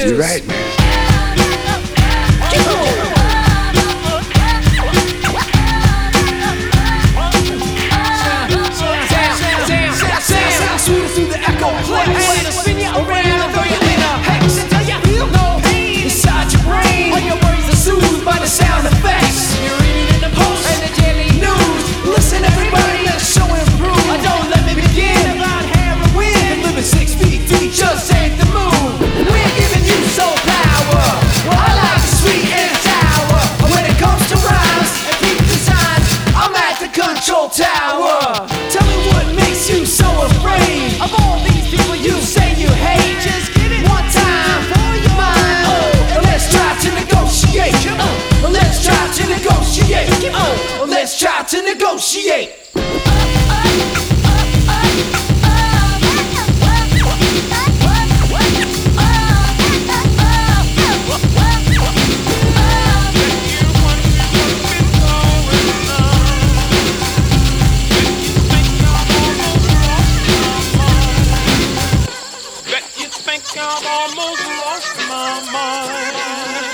is. You're right, man. Keep on. Sound sweeter through the echo place. And it'll spin you around and throw you in a hex until you feel no pain inside your brain. All your worries are soothed by the sound effects. You're reading in the post and the daily news. Listen, everybody, let the show improve. Don't let me begin about heroin and living 6 feet deep. Just ain't the move. We're giving you soul power. Well, I like the sweet and sour. When it comes to rhymes and peak designs, I'm at the control tower. Tell me what makes you so afraid of all these people you say you hate. Just give it one time for your mind. And let's try to negotiate. Let's try to negotiate. Let's try to negotiate. I'm almost lost my mind.